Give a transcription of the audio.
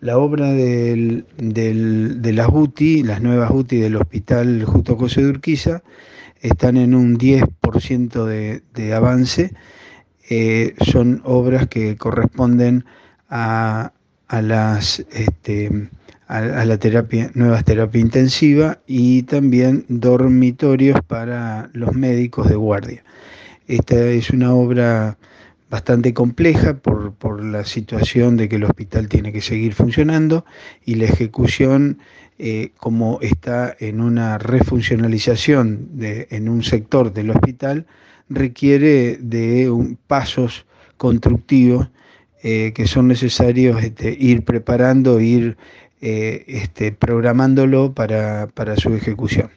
la obra de las UTI, las nuevas UTI del Hospital Justo José de Urquiza, están en un 10% de avance. Son obras que corresponden a, a las a la terapia, nuevas terapia intensiva y también dormitorios para los médicos de guardia. Esta es una obra bastante compleja por la situación de que el hospital tiene que seguir funcionando y la ejecución, como está en una refuncionalización en un sector del hospital, requiere de pasos constructivos que son necesarios ir preparando, ir programándolo para su ejecución.